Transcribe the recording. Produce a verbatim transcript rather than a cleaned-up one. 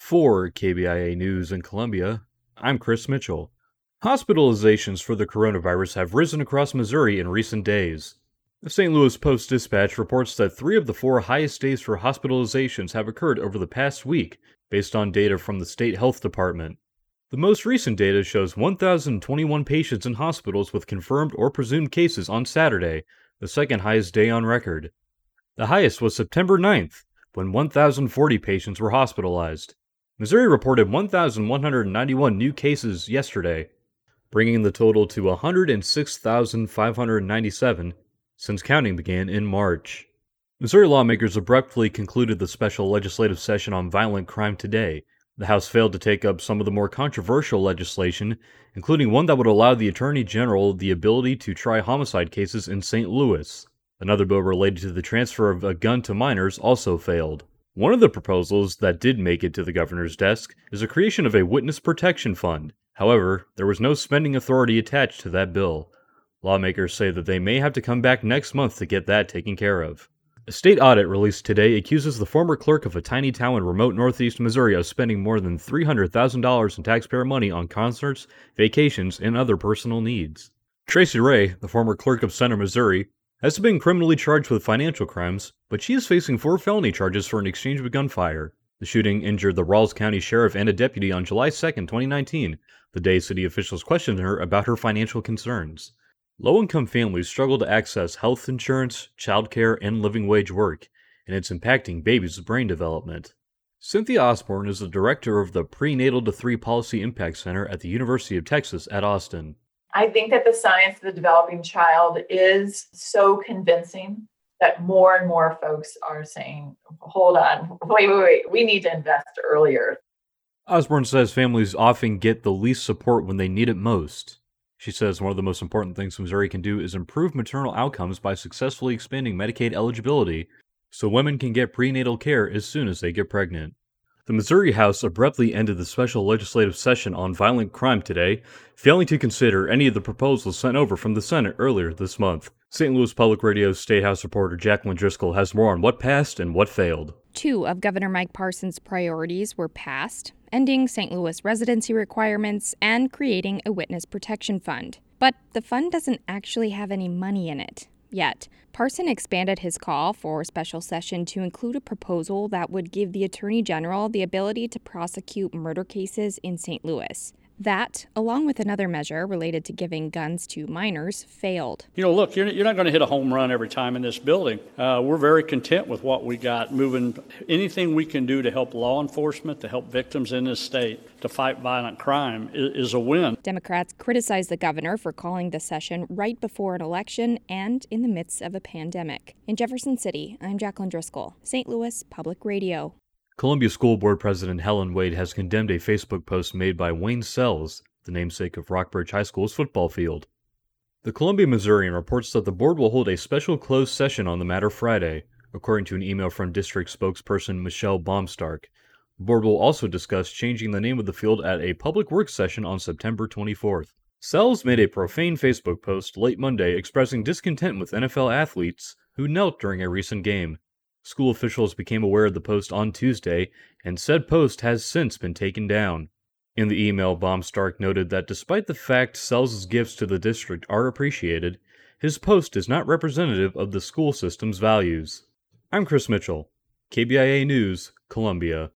For K B I A News in Columbia, I'm Chris Mitchell. Hospitalizations for the coronavirus have risen across Missouri in recent days. The Saint Louis Post-Dispatch reports that three of the four highest days for hospitalizations have occurred over the past week, based on data from the state health department. The most recent data shows one thousand twenty-one patients in hospitals with confirmed or presumed cases on Saturday, the second highest day on record. The highest was September ninth, when one thousand forty patients were hospitalized. Missouri reported one thousand one hundred ninety-one new cases yesterday, bringing the total to one hundred six thousand five hundred ninety-seven since counting began in March. Missouri lawmakers abruptly concluded the special legislative session on violent crime today. The House failed to take up some of the more controversial legislation, including one that would allow the Attorney General the ability to try homicide cases in Saint Louis. Another bill related to the transfer of a gun to minors also failed. One of the proposals that did make it to the governor's desk is the creation of a witness protection fund. However, there was no spending authority attached to that bill. Lawmakers say that they may have to come back next month to get that taken care of. A state audit released today accuses the former clerk of a tiny town in remote northeast Missouri of spending more than three hundred thousand dollars in taxpayer money on concerts, vacations, and other personal needs. Tracy Ray, the former clerk of Center, Missouri, has been criminally charged with financial crimes, but she is facing four felony charges for an exchange with gunfire. The shooting injured the Rawls County Sheriff and a deputy on July second, twenty nineteen, the day city officials questioned her about her financial concerns. Low-income families struggle to access health insurance, childcare, and living wage work, and it's impacting babies' brain development. Cynthia Osborne is the director of the Prenatal to three Policy Impact Center at the University of Texas at Austin. I think that the science of the developing child is so convincing that more and more folks are saying, hold on, wait, wait, wait, we need to invest earlier. Osborne says families often get the least support when they need it most. She says one of the most important things Missouri can do is improve maternal outcomes by successfully expanding Medicaid eligibility so women can get prenatal care as soon as they get pregnant. The Missouri House abruptly ended the special legislative session on violent crime today, failing to consider any of the proposals sent over from the Senate earlier this month. Saint Louis Public Radio's State House reporter Jacqueline Driscoll has more on what passed and what failed. Two of Governor Mike Parson's priorities were passed, ending Saint Louis residency requirements and creating a witness protection fund. But the fund doesn't actually have any money in it yet. Parson expanded his call for a special session to include a proposal that would give the Attorney General the ability to prosecute murder cases in Saint Louis. That, along with another measure related to giving guns to minors, failed. You know, look, you're, you're not going to hit a home run every time in this building. Uh, we're very content with what we got moving. Anything we can do to help law enforcement, to help victims in this state, to fight violent crime is, is a win. Democrats criticized the governor for calling the session right before an election and in the midst of a pandemic. In Jefferson City, I'm Jacqueline Driscoll, Saint Louis Public Radio. Columbia School Board President Helen Wade has condemned a Facebook post made by Wayne Sells, the namesake of Rockbridge High School's football field. The Columbia Missourian reports that the board will hold a special closed session on the matter Friday, according to an email from district spokesperson Michelle Baumstark. The board will also discuss changing the name of the field at a public works session on September twenty-fourth. Sells made a profane Facebook post late Monday expressing discontent with N F L athletes who knelt during a recent game. School officials became aware of the post on Tuesday, and said post has since been taken down. In the email, Baumstark noted that despite the fact Sells' gifts to the district are appreciated, his post is not representative of the school system's values. I'm Chris Mitchell, K B I A News, Columbia.